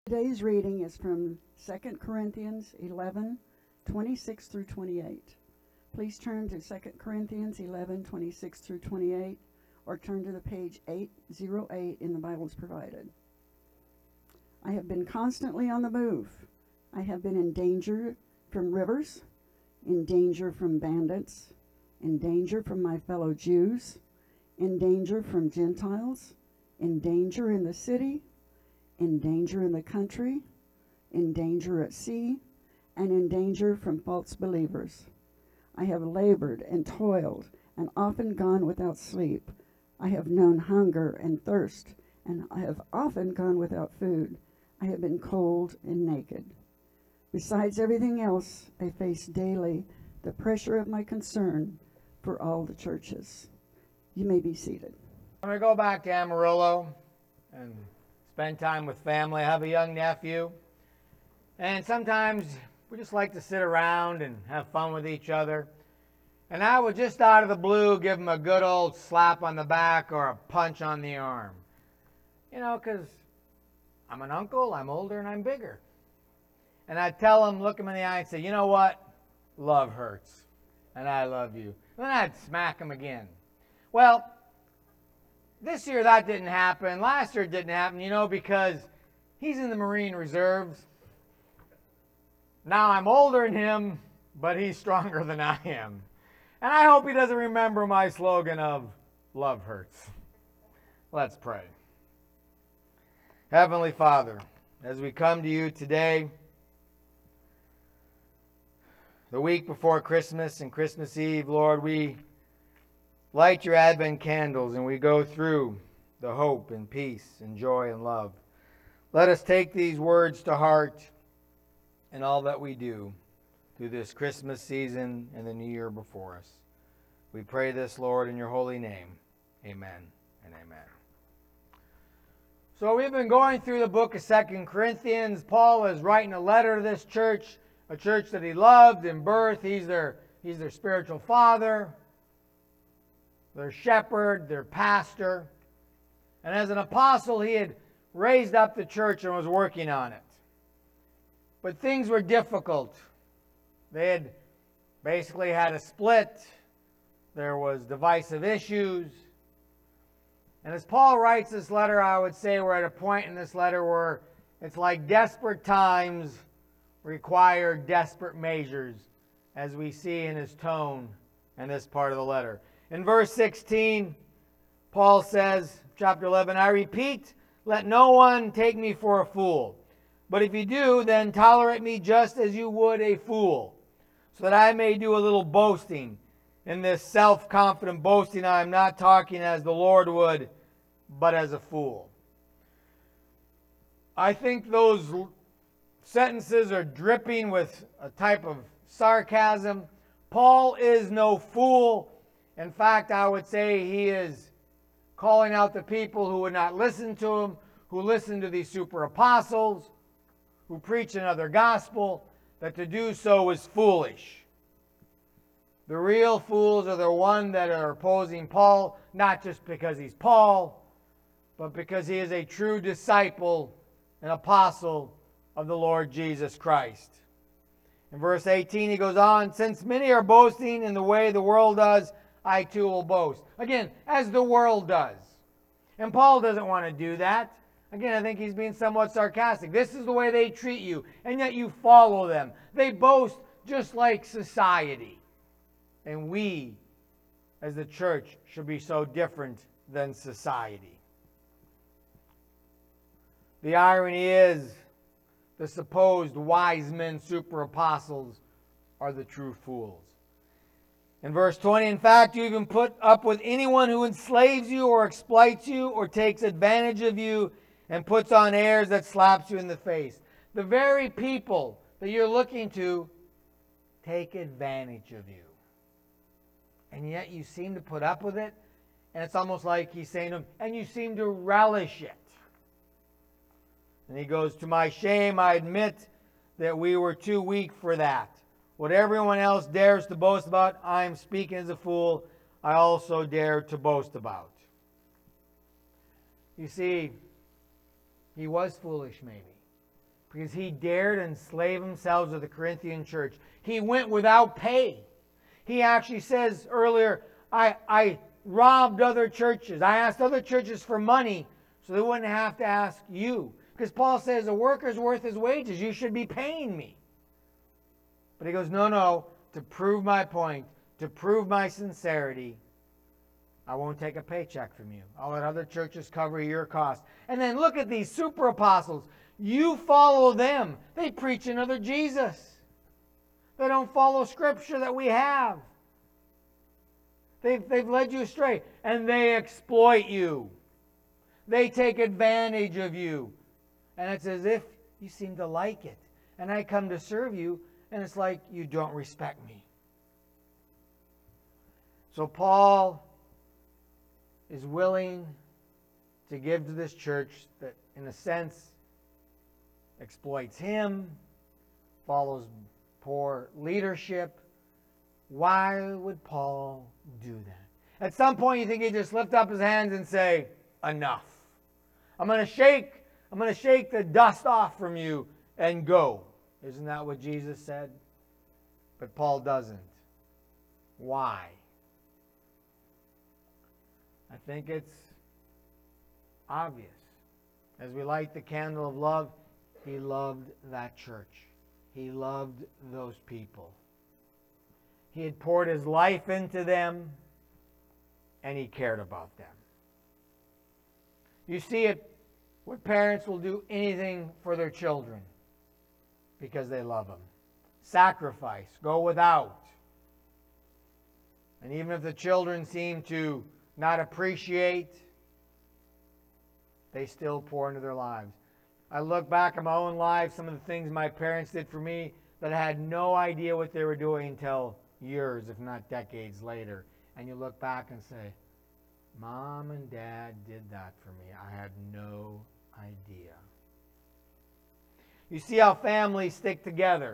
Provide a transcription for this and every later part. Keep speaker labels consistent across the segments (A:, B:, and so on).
A: Today's reading is from 2 Corinthians 11, 26 through 28. Please turn to 2 Corinthians 11, 26 through 28, or turn to the page 808 in the Bibles provided. I have been constantly on the move. I have been in danger from rivers, in danger from bandits, in danger from my fellow Jews, in danger from Gentiles, in danger in the city, in danger in the country, in danger at sea, and in danger from false believers. I have labored and toiled and often gone without sleep. I have known hunger and thirst, and I have often gone without food. I have been cold and naked. Besides everything else, I face daily the pressure of my concern for all the churches. You may be seated.
B: I'm going to go back to Amarillo and spend time with family. I have a young nephew, and sometimes we just like to sit around and have fun with each other. And I would just out of the blue give him a good old slap on the back or a punch on the arm. You know, because I'm an uncle, I'm older, and I'm bigger. And I'd tell him, look him in the eye and say, you know what? Love hurts, and I love you. And then I'd smack him again. Well, this year that didn't happen. Last year it didn't happen, because he's in the Marine Reserves. Now I'm older than him, but he's stronger than I am. And I hope he doesn't remember my slogan of love hurts. Let's pray. Heavenly Father, as we come to you today, the week before Christmas and Christmas Eve, Lord, we light your Advent candles and we go through the hope and peace and joy and love. Let us take these words to heart in all that we do through this Christmas season and the new year before us. We pray this, Lord, in your holy name. Amen and amen. So we've been going through the book of 2 Corinthians. Paul is writing a letter to this church, a church that he loved in birth. He's their spiritual father, their shepherd, their pastor. And as an apostle, he had raised up the church and was working on it. But things were difficult. They had basically had a split. There was divisive issues. And as Paul writes this letter, I would say we're at a point in this letter where it's like desperate times require desperate measures, as we see in his tone in this part of the letter. In verse 16, Paul says, chapter 11, I repeat, let no one take me for a fool. But if you do, then tolerate me just as you would a fool, so that I may do a little boasting. In this self-confident boasting, I am not talking as the Lord would, but as a fool. I think those sentences are dripping with a type of sarcasm. Paul is no fool. In fact, I would say he is calling out the people who would not listen to him, who listen to these super apostles, who preach another gospel, that to do so is foolish. The real fools are the ones that are opposing Paul, not just because he's Paul, but because he is a true disciple, an apostle of the Lord Jesus Christ. In verse 18 he goes on, since many are boasting in the way the world does, I too will boast. Again, as the world does. And Paul doesn't want to do that. Again, I think he's being somewhat sarcastic. This is the way they treat you, and yet you follow them. They boast just like society. And we, as the church, should be so different than society. The irony is, the supposed wise men, super apostles, are the true fools. In verse 20, in fact, you even put up with anyone who enslaves you or exploits you or takes advantage of you and puts on airs that slaps you in the face. The very people that you're looking to take advantage of you. And yet you seem to put up with it. And it's almost like he's saying to them, and you seem to relish it. And he goes, to my shame, I admit that we were too weak for that. What everyone else dares to boast about, I am speaking as a fool, I also dare to boast about. You see, he was foolish maybe. because he dared enslave himself to the Corinthian church. He went without pay. He actually says earlier, I robbed other churches. I asked other churches for money so they wouldn't have to ask you. Because Paul says a worker's worth his wages. You should be paying me. But he goes, no, to prove my point, to prove my sincerity, I won't take a paycheck from you. I'll let other churches cover your costs. And then look at these super apostles. You follow them. They preach another Jesus. They don't follow Scripture that we have. They've led you astray. And they exploit you. They take advantage of you. And it's as if you seem to like it. And I come to serve you, and it's like you don't respect me. So Paul is willing to give to this church that, in a sense, exploits him, follows poor leadership. Why would Paul do that? At some point, you think he'd just lift up his hands and say, enough. I'm going to shake the dust off from you and go. Isn't that what Jesus said? But Paul doesn't. Why? I think it's obvious. As we light the candle of love, he loved that church. He loved those people. He had poured his life into them, and he cared about them. You see it, what parents will do anything for their children because they love them. Sacrifice, go without. And even if the children seem to not appreciate, they still pour into their lives. I look back at my own life, some of the things my parents did for me that I had no idea what they were doing until years, if not decades later. And you look back and say, Mom and Dad did that for me. I had no idea. You see how families stick together.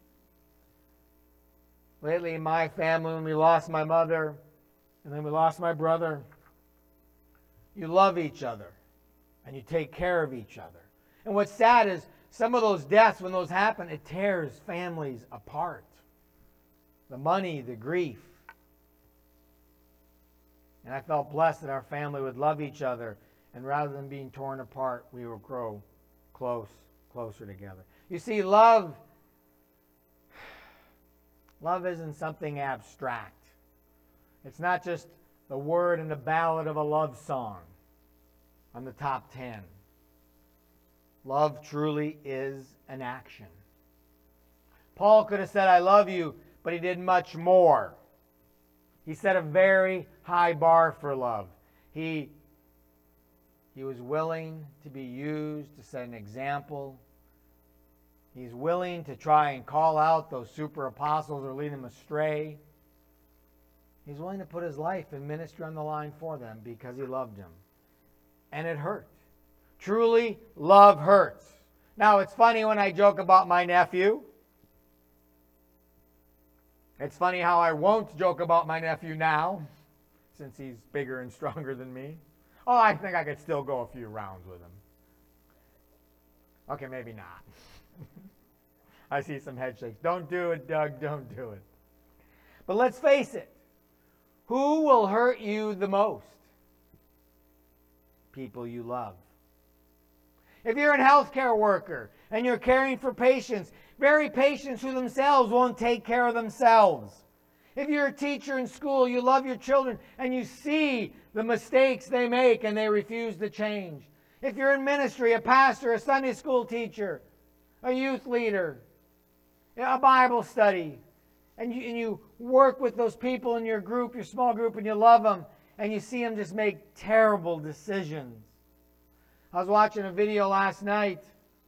B: Lately in my family, when we lost my mother, and then we lost my brother, you love each other, and you take care of each other. And what's sad is some of those deaths, when those happen, it tears families apart. The money, the grief. And I felt blessed that our family would love each other, and rather than being torn apart, we would grow closer together. You see, love isn't something abstract. It's not just the word and the ballad of a love song on the top 10. Love truly is an action. Paul could have said, I love you, but he did much more. He set a very high bar for love. He was willing to be used to set an example. He's willing to try and call out those super apostles or lead them astray. He's willing to put his life and ministry on the line for them because he loved them. And it hurt. Truly, love hurts. Now, it's funny when I joke about my nephew. It's funny how I won't joke about my nephew now, since he's bigger and stronger than me. Oh, I think I could still go a few rounds with him. Okay, maybe not. I see some head shakes. Don't do it, Doug. Don't do it. But let's face it. Who will hurt you the most? People you love. If you're a healthcare worker and you're caring for patients, very patients who themselves won't take care of themselves. If you're a teacher in school, you love your children and you see the mistakes they make and they refuse to change. If you're in ministry, a pastor, a Sunday school teacher, a youth leader, a Bible study, and you work with those people in your group, your small group, and you love them, and you see them just make terrible decisions. I was watching a video last night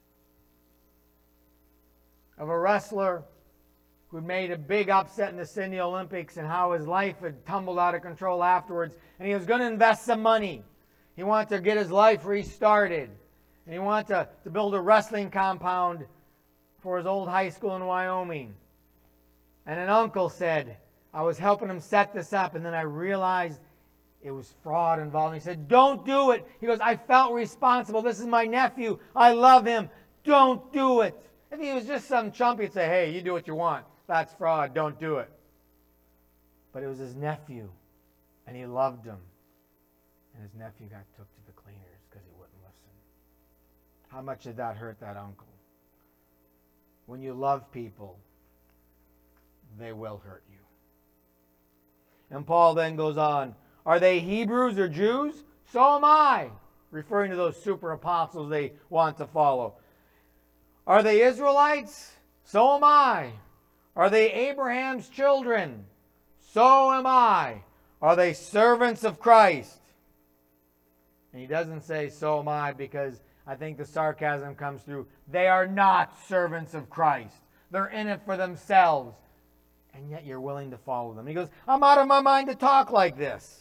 B: of a wrestler who made a big upset in the Sydney Olympics and how his life had tumbled out of control afterwards, and he was going to invest some money. He wanted to get his life restarted, and he wanted to build a wrestling compound for his old high school in Wyoming. And an uncle said, I was helping him set this up, and then I realized it was fraud involved. He said, don't do it. He goes, I felt responsible. This is my nephew. I love him. don't do it. If he was just some chump, he'd say, hey, you do what you want. That's fraud. Don't do it. But it was his nephew, and he loved him. And his nephew got took to the cleaners because he wouldn't listen. How much did that hurt that uncle? When you love people, they will hurt you. And Paul then goes on, are they Hebrews or Jews? So am I. Referring to those super apostles they want to follow. Are they Israelites? So am I. Are they Abraham's children? So am I. Are they servants of Christ? And he doesn't say, so am I, because I think the sarcasm comes through. They are not servants of Christ. They're in it for themselves. And yet you're willing to follow them. He goes, I'm out of my mind to talk like this.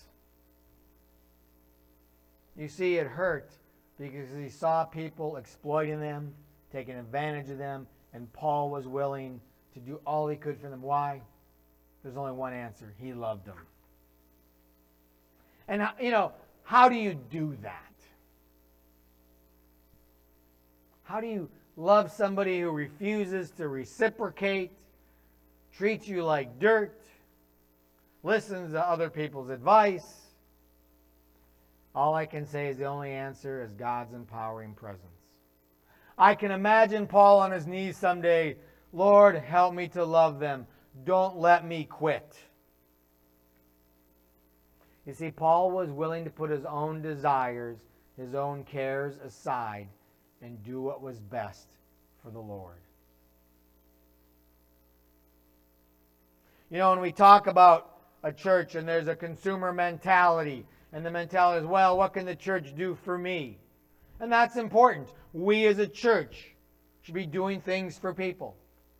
B: You see, it hurt because he saw people exploiting them, taking advantage of them, and Paul was willing to do all he could for them. Why? There's only one answer. He loved them. And, how do you do that? How do you love somebody who refuses to reciprocate, treats you like dirt, listens to other people's advice? All I can say is the only answer is God's empowering presence. I can imagine Paul on his knees someday, Lord, help me to love them. Don't let me quit. You see, Paul was willing to put his own desires, his own cares aside and do what was best for the Lord. When we talk about a church and there's a consumer mentality, and the mentality is, well, what can the church do for me? And that's important. We as a church should be doing things for people.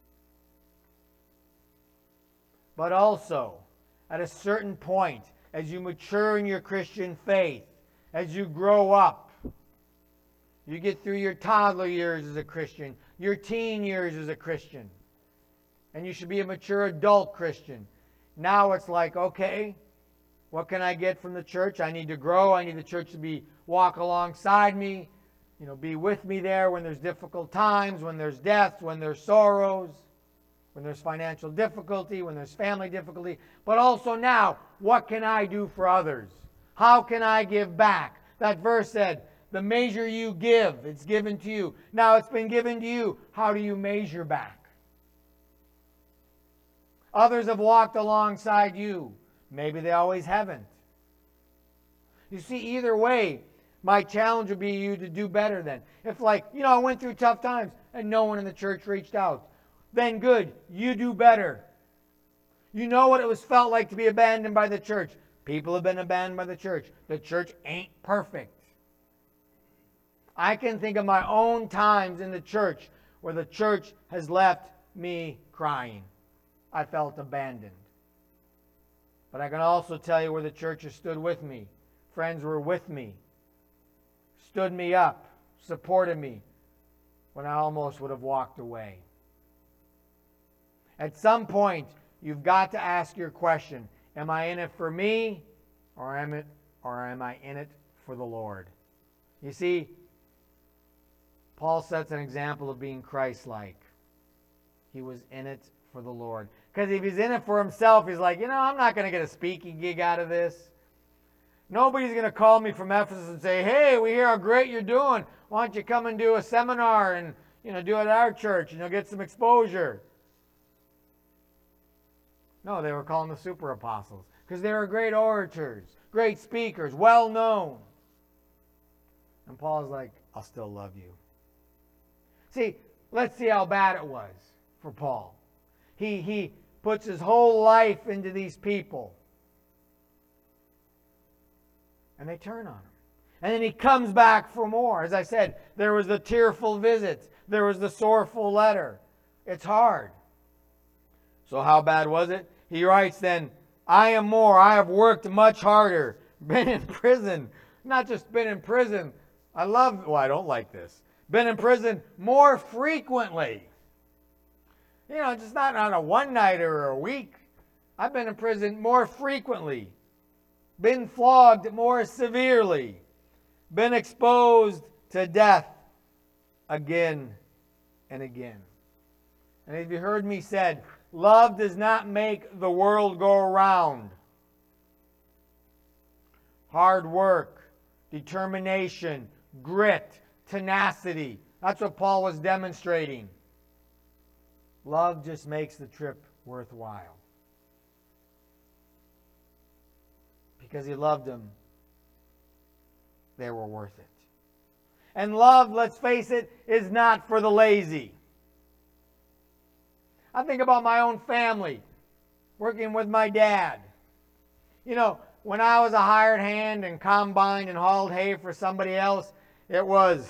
B: But also, at a certain point, as you mature in your Christian faith, as you grow up, you get through your toddler years as a Christian, your teen years as a Christian, and you should be a mature adult Christian. Now it's like, okay, what can I get from the church? I need to grow. I need the church to walk alongside me, be with me there when there's difficult times, when there's deaths, when there's sorrows, when there's financial difficulty, when there's family difficulty. But also now, what can I do for others? How can I give back? That verse said, the measure you give, it's given to you. Now it's been given to you. How do you measure back? Others have walked alongside you. Maybe they always haven't. You see, either way, my challenge would be you to do better then. If I went through tough times and no one in the church reached out, then good, you do better. You know what it felt like to be abandoned by the church. People have been abandoned by the church. The church ain't perfect. I can think of my own times in the church where the church has left me crying. I felt abandoned. But I can also tell you where the church has stood with me. Friends were with me, stood me up, supported me when I almost would have walked away. At some point, you've got to ask your question, am I in it for me or am I in it for the Lord? You see, Paul sets an example of being Christ-like. He was in it for the Lord. Because if he's in it for himself, he's like, I'm not going to get a speaking gig out of this. Nobody's going to call me from Ephesus and say, hey, we hear how great you're doing. Why don't you come and do a seminar and do it at our church and you'll get some exposure. No, they were calling the super apostles because they were great orators, great speakers, well known. And Paul's like, I'll still love you. See, let's see how bad it was for Paul. He puts his whole life into these people. And they turn on him. And then he comes back for more. As I said, there was the tearful visits. There was the sorrowful letter. It's hard. So how bad was it? He writes then, I am more. I have worked much harder. Been in prison. Not just been in prison. I don't like this. Been in prison more frequently. Just not on a one-nighter or a week. I've been in prison more frequently. Been flogged more severely. Been exposed to death again and again. And as you heard me said, love does not make the world go around. Hard work, determination, grit, tenacity. That's what Paul was demonstrating. Love just makes the trip worthwhile. Because he loved them, they were worth it. And love, let's face it, is not for the lazy. I think about my own family, working with my dad. You know, when I was a hired hand and combined and hauled hay for somebody else, it was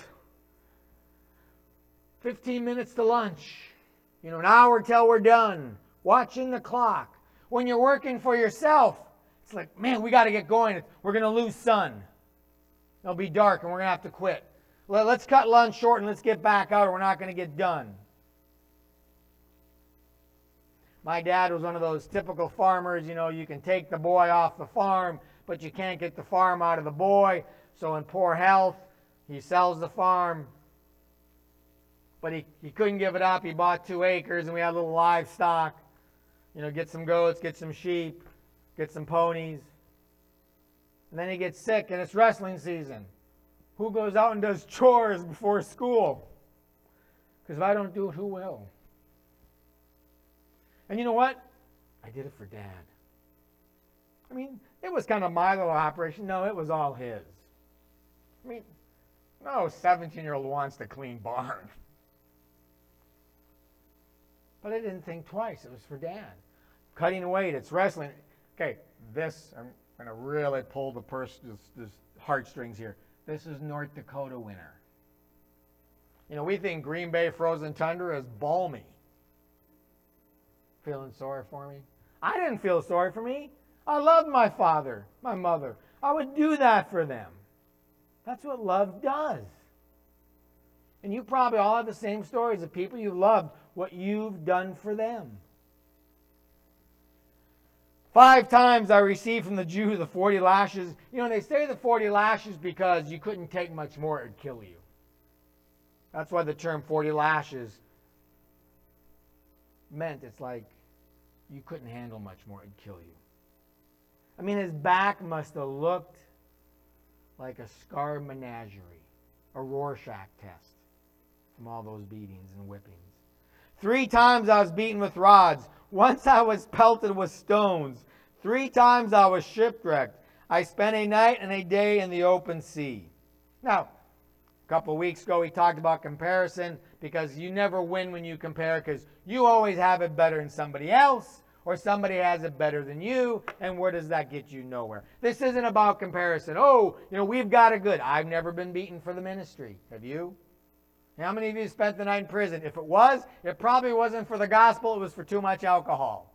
B: 15 minutes to lunch. You know, an hour till we're done. Watching the clock. When you're working for yourself, it's like, man, we got to get going. We're going to lose sun. It'll be dark and we're going to have to quit. Let's cut lunch short and let's get back out or we're not going to get done. My dad was one of those typical farmers, you know, you can take the boy off the farm, but you can't get the farm out of the boy. So in poor health, he sells the farm. But he couldn't give it up. He bought 2 acres and we had a little livestock. You know, get some goats, get some sheep, get some ponies. And then he gets sick and it's wrestling season. Who goes out and does chores before school? Because if I don't do it, who will? And you know what? I did it for Dad. I mean, it was kind of my little operation. No, it was all his. I mean, no 17-year-old wants to clean barn. But I didn't think twice. It was for Dad. Cutting weight, it's wrestling. Okay, this, I'm going to really pull the this heartstrings here. This is North Dakota winter. You know, we think Green Bay frozen tundra is balmy. Feeling sorry for me? I didn't feel sorry for me. I loved my father, my mother. I would do that for them. That's what love does. And you probably all have the same stories of people you loved, what you've done for them. 5 times I received from the Jew the 40 lashes. You know, they say the 40 lashes because you couldn't take much more, it would kill you. That's why the term 40 lashes meant it's like you couldn't handle much more, it'd kill you. I mean, his back must have looked like a scar menagerie, a Rorschach test from all those beatings and whippings. 3 times I was beaten with rods. Once I was pelted with stones. 3 times I was shipwrecked. I spent a night and a day in the open sea. Now, a couple of weeks ago we talked about comparison because you never win when you compare because you always have it better than somebody else or somebody has it better than you, and where does that get you? Nowhere. This isn't about comparison. Oh, you know, we've got it good. I've never been beaten for the ministry. Have you? How many of you spent the night in prison? If it was, it probably wasn't for the gospel. It was for too much alcohol.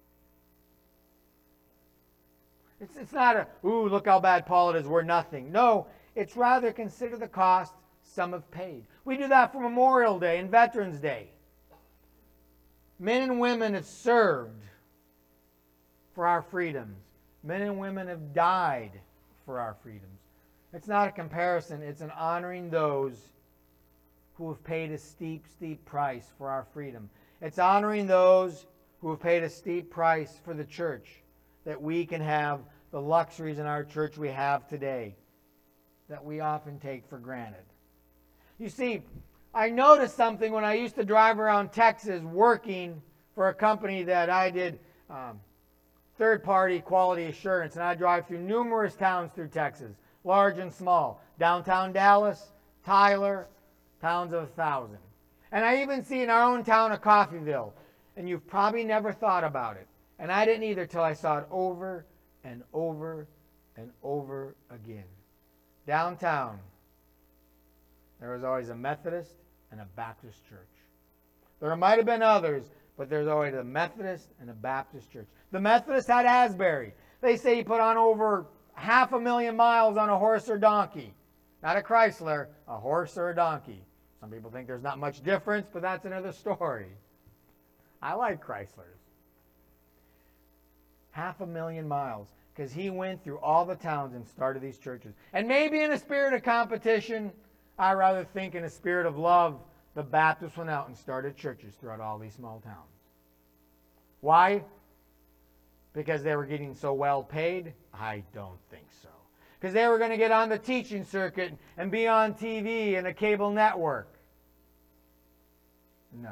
B: It's not a, ooh, look how bad Paul it is. We're nothing. No, it's rather consider the cost some have paid. We do that for Memorial Day and Veterans Day. Men and women have served for our freedoms. Men and women have died for our freedoms. It's not a comparison. It's an honoring those who have paid a steep, steep price for our freedom. It's honoring those who have paid a steep price for the church, that we can have the luxuries in our church we have today that we often take for granted. You see, I noticed something when I used to drive around Texas working for a company that I did third-party quality assurance, and I drive through numerous towns through Texas, large and small. Downtown Dallas, Tyler, towns of 1,000. And I even see in our own town of Coffeyville, and you've probably never thought about it. And I didn't either till I saw it over and over and over again. Downtown, there was always a Methodist and a Baptist church. There might have been others, but there's always a Methodist and a Baptist church. The Methodist had Asbury. They say he put on over 500,000 miles on a horse or donkey. Not a Chrysler, a horse or a donkey. Some people think there's not much difference, but that's another story. I like Chryslers. 500,000 miles, because he went through all the towns and started these churches. And maybe in a spirit of competition, I rather think in a spirit of love, the Baptists went out and started churches throughout all these small towns. Why? Because they were getting so well paid? I don't think so. Because they were going to get on the teaching circuit and be on TV and a cable network? No.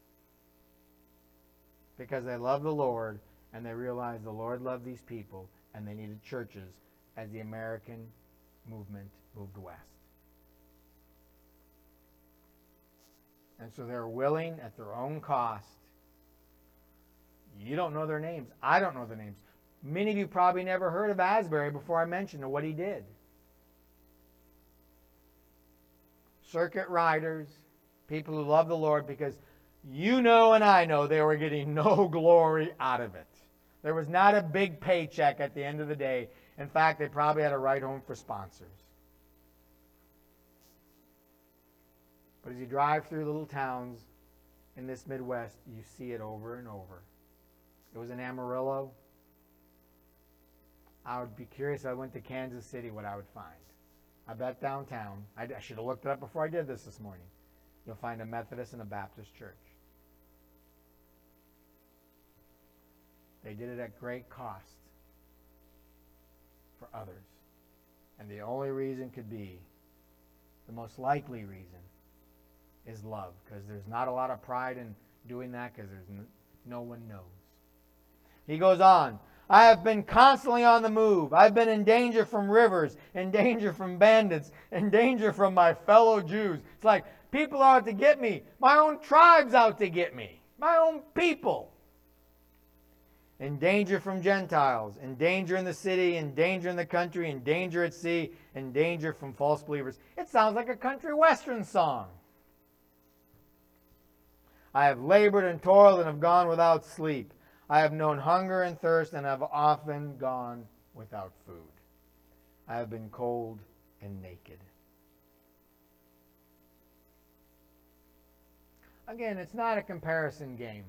B: Because they loved the Lord and they realized the Lord loved these people and they needed churches as the American movement moved west. And so they're willing at their own cost. You don't know their names. I don't know their names. Many of you probably never heard of Asbury before I mentioned what he did. Circuit riders, people who love the Lord, because you know and I know they were getting no glory out of it. There was not a big paycheck at the end of the day. In fact, they probably had to write home for sponsors. But as you drive through little towns in this Midwest, you see it over and over. It was in Amarillo. I would be curious if I went to Kansas City what I would find. I bet downtown, I should have looked it up before I did this morning, you'll find a Methodist and a Baptist church. They did it at great cost for others. And the only reason could be, the most likely reason, is love. Because there's not a lot of pride in doing that because no one knows. He goes on, I have been constantly on the move. I've been in danger from rivers, in danger from bandits, in danger from my fellow Jews. It's like people are out to get me. My own tribe's out to get me. My own people. In danger from Gentiles, in danger in the city, in danger in the country, in danger at sea, in danger from false believers. It sounds like a country western song. I have labored and toiled and have gone without sleep. I have known hunger and thirst and have often gone without food. I have been cold and naked. Again, it's not a comparison game.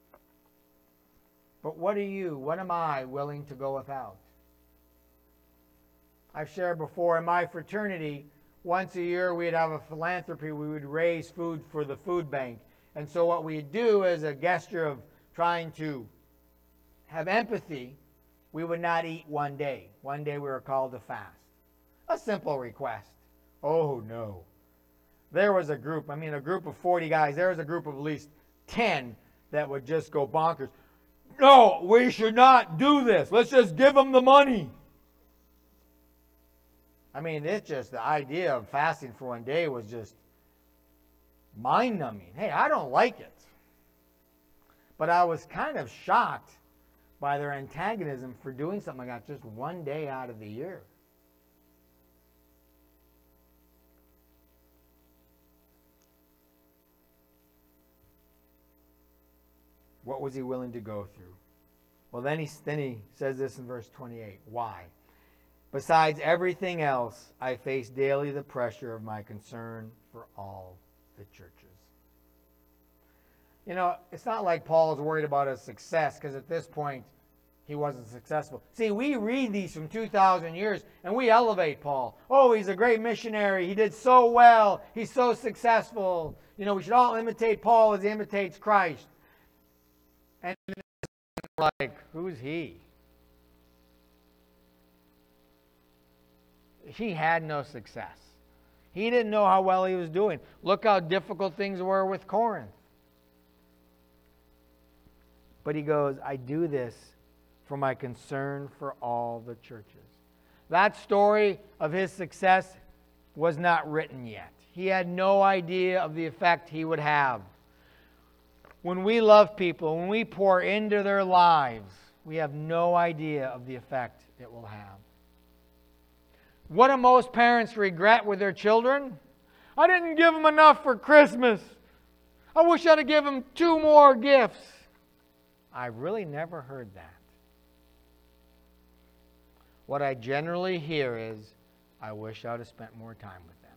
B: But what am I willing to go without? I've shared before, in my fraternity, once a year we'd have a philanthropy. We would raise food for the food bank. And so what we'd do as a gesture of trying to have empathy, we would not eat one day. One day we were called to fast. A simple request. Oh no. There was a group of 40 guys, there was a group of at least 10 that would just go bonkers. No, we should not do this. Let's just give them the money. It's just the idea of fasting for one day was just mind-numbing. Hey, I don't like it. But I was kind of shocked by their antagonism for doing something like that just one day out of the year. What was he willing to go through? Well, then he says this in verse 28. Why? Besides everything else, I face daily the pressure of my concern for all the churches. It's not like Paul's worried about his success, because at this point, he wasn't successful. See, we read these from 2,000 years, and we elevate Paul. Oh, he's a great missionary. He did so well. He's so successful. We should all imitate Paul as he imitates Christ. And we're like, who's he? He had no success. He didn't know how well he was doing. Look how difficult things were with Corinth. But he goes, I do this for my concern for all the churches. That story of his success was not written yet. He had no idea of the effect he would have. When we love people, when we pour into their lives, we have no idea of the effect it will have. What do most parents regret with their children? I didn't give them enough for Christmas. I wish I'd have given them 2 more gifts. I really never heard that. What I generally hear is, I wish I'd have spent more time with them.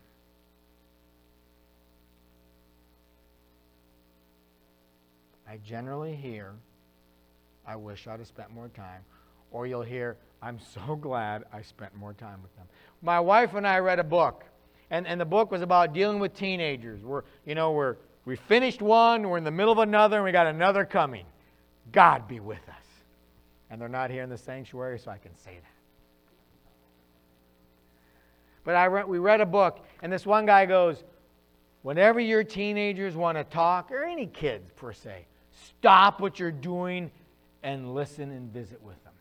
B: I generally hear, I wish I'd have spent more time. Or you'll hear, I'm so glad I spent more time with them. My wife and I read a book, And the book was about dealing with teenagers. We finished one, we're in the middle of another, and we got another coming. God be with us. And they're not here in the sanctuary, so I can say that. But we read a book, and this one guy goes, whenever your teenagers want to talk, or any kids per se, stop what you're doing and listen and visit with them.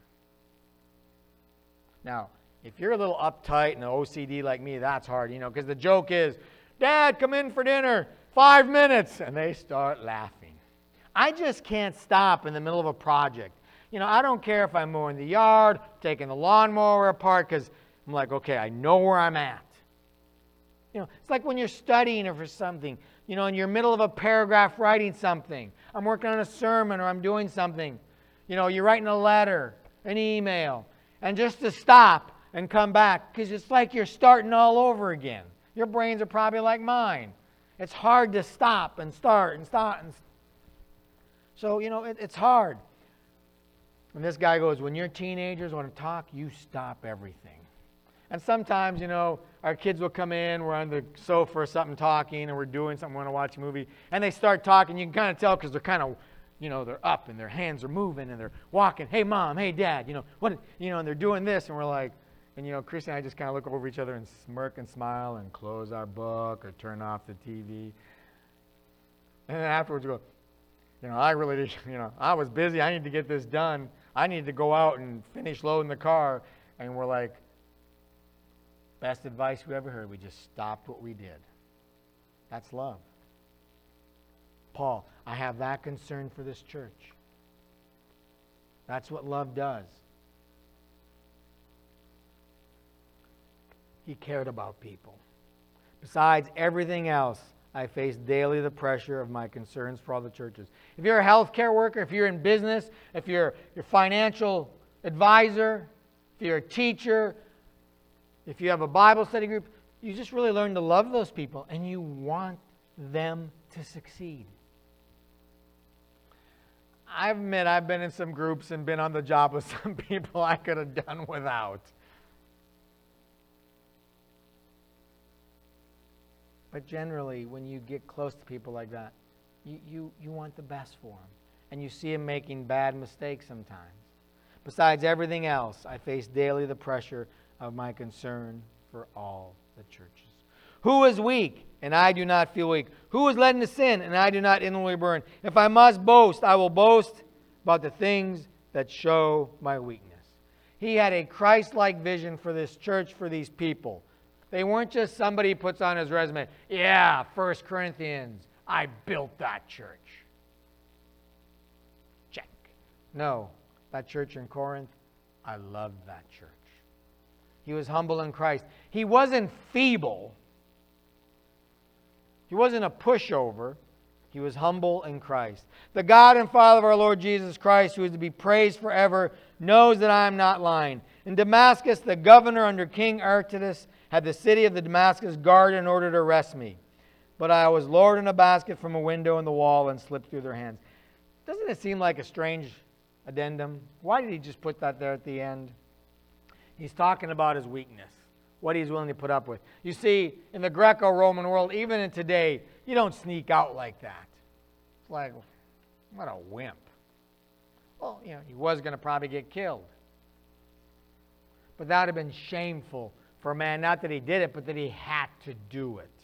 B: Now, if you're a little uptight and OCD like me, that's hard, because the joke is, Dad, come in for dinner, 5 minutes, and they start laughing. I just can't stop in the middle of a project. I don't care if I'm mowing the yard, taking the lawnmower apart, because I'm like, okay, I know where I'm at. It's like when you're studying or for something, in your middle of a paragraph writing something. I'm working on a sermon or I'm doing something. You're writing a letter, an email, and just to stop and come back, because it's like you're starting all over again. Your brains are probably like mine. It's hard to stop and start and stop. So, it's hard. And this guy goes, when your teenagers want to talk, you stop everything. And sometimes, our kids will come in, we're on the sofa or something talking, and we're doing something, we want to watch a movie, and they start talking. You can kind of tell because they're kind of, they're up and their hands are moving and they're walking. Hey, Mom, hey, Dad, and they're doing this, and we're like, and Christy and I just kind of look over each other and smirk and smile and close our book or turn off the TV. And then afterwards we go, I really did, I was busy. I need to get this done. I need to go out and finish loading the car. And we're like, best advice we ever heard. We just stopped what we did. That's love. Paul, I have that concern for this church. That's what love does. He cared about people. Besides everything else, I face daily the pressure of my concerns for all the churches. If you're a healthcare worker, if you're in business, if you're your financial advisor, if you're a teacher, if you have a Bible study group, you just really learn to love those people and you want them to succeed. I admit I've been in some groups and been on the job with some people I could have done without. But generally, when you get close to people like that, you want the best for them. And you see them making bad mistakes sometimes. Besides everything else, I face daily the pressure of my concern for all the churches. Who is weak, and I do not feel weak? Who is led into sin, and I do not inwardly burn? If I must boast, I will boast about the things that show my weakness. He had a Christ-like vision for this church, for these people. They weren't just somebody he puts on his resume. Yeah, 1 Corinthians, I built that church. Check. No, that church in Corinth, I loved that church. He was humble in Christ. He wasn't feeble. He wasn't a pushover. He was humble in Christ. The God and Father of our Lord Jesus Christ, who is to be praised forever, knows that I am not lying. In Damascus, the governor under King Artaxerxes had the city of the Damascus guarded in order to arrest me. But I was lowered in a basket from a window in the wall and slipped through their hands. Doesn't it seem like a strange addendum? Why did he just put that there at the end? He's talking about his weakness, what he's willing to put up with. You see, in the Greco-Roman world, even in today, you don't sneak out like that. It's like, what a wimp. Well, he was going to probably get killed. But that would have been shameful for a man, not that he did it, but that he had to do it.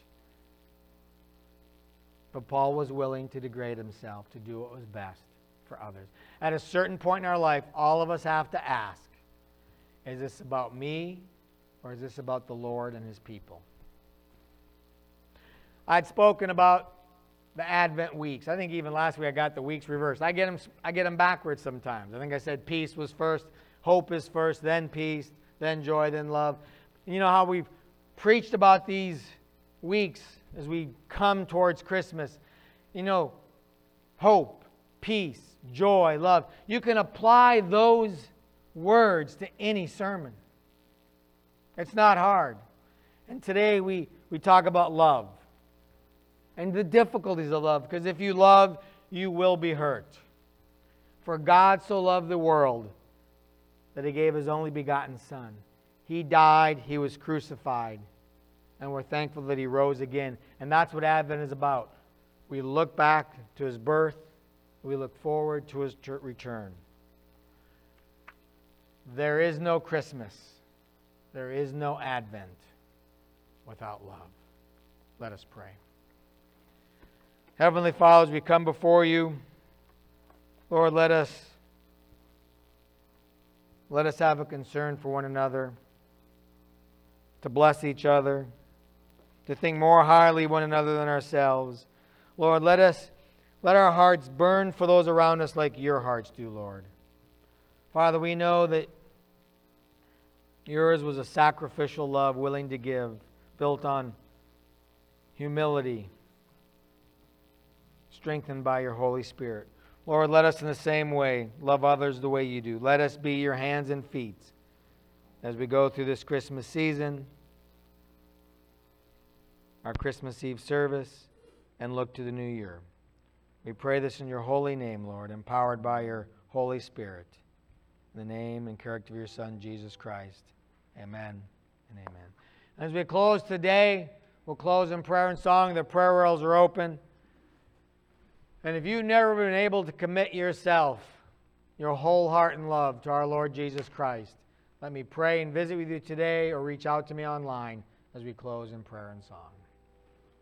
B: But Paul was willing to degrade himself to do what was best for others. At a certain point in our life, all of us have to ask, is this about me or is this about the Lord and His people? I'd spoken about the Advent weeks. I think even last week I got the weeks reversed. I get them backwards sometimes. I think I said peace was first, hope is first, then peace, then joy, then love. You know how we've preached about these weeks as we come towards Christmas. Hope, peace, joy, love. You can apply those words to any sermon. It's not hard. And today we talk about love and the difficulties of love, because if you love, you will be hurt. For God so loved the world that He gave His only begotten Son. He died, He was crucified, and we're thankful that he rose again. And that's what Advent is about. We look back to his birth. We look forward to his return. There is no Christmas. There is no Advent without love. Let us pray. Heavenly Father, as we come before you, Lord, let us have a concern for one another, to bless each other, to think more highly one another than ourselves. Lord, let our hearts burn for those around us like your hearts do, Lord. Father, we know that yours was a sacrificial love, willing to give, built on humility, strengthened by your Holy Spirit. Lord, let us in the same way love others the way you do. Let us be your hands and feet as we go through this Christmas season, our Christmas Eve service, and look to the new year. We pray this in your holy name, Lord, empowered by your Holy Spirit. In the name and character of your Son, Jesus Christ. Amen and amen. As we close today, we'll close in prayer and song. The prayer rails are open. And if you've never been able to commit yourself, your whole heart and love to our Lord Jesus Christ, let me pray and visit with you today or reach out to me online as we close in prayer and song.